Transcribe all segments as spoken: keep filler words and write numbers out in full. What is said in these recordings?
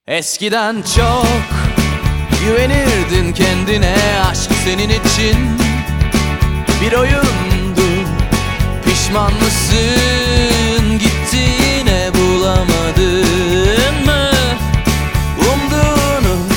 Eskiden çok güvenirdin kendine, aşk senin için bir oyundu. Pişman mısın, gittiğine bulamadın mı umduğunu?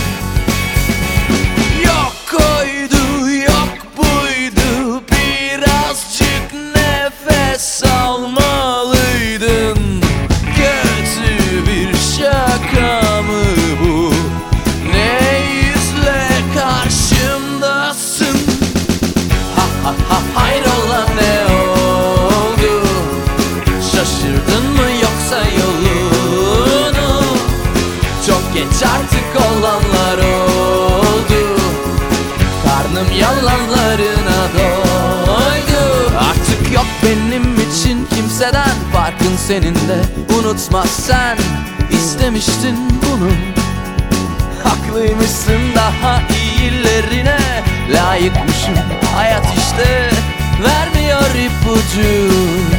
Yok oydu, yok buydu, birazcık nefes almalıydın. Kötü bir şaka mı bu? Ne yüzle karşımdasın? Ha ha ha hayrola, ne oldu? Şaşırdın mı yoksa yolunu? Çok geç artık olanlar oldu. Karnım yalanlarına doydu. Artık yok benim için kimseden farkın senin de. Unutma, sen istemiştin bunu. Haklıymışsın, daha iyilerine layıkmışım. Hayat işte vermiyor ipucu.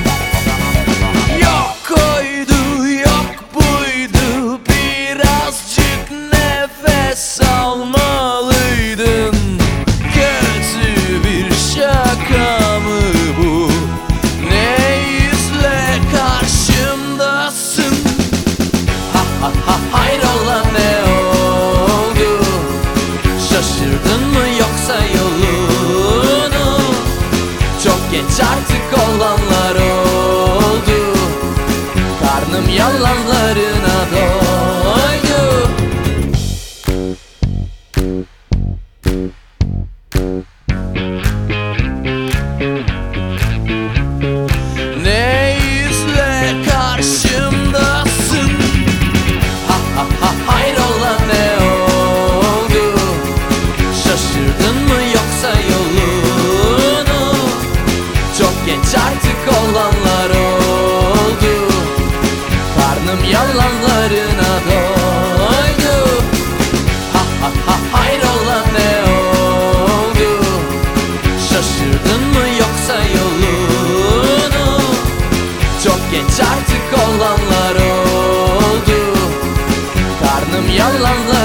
Yok oydu, yok buydu, birazcık nefes almalıydın. Kötü bir şaka mı bu? Ne yüzle karşımdasın? Ha ha ha hayrola, ne oldu? Şaşırdın mı yoksa yolunu? Çok geç artık olanlar oldu. Karnım yalanlarına doydu. Ne yüzle karşımdasın? Ha ha ha hayrola, ne oldu? Şaşırdın mı yoksa yolunu? Çok geç artık olanlar oldu. Karnım yalanlarına doydu. Ha ha ha hayrola, ne oldu? Şaşırdın mı yoksa yolunu? Çok geç artık olanlar oldu. Karnım yalanlarına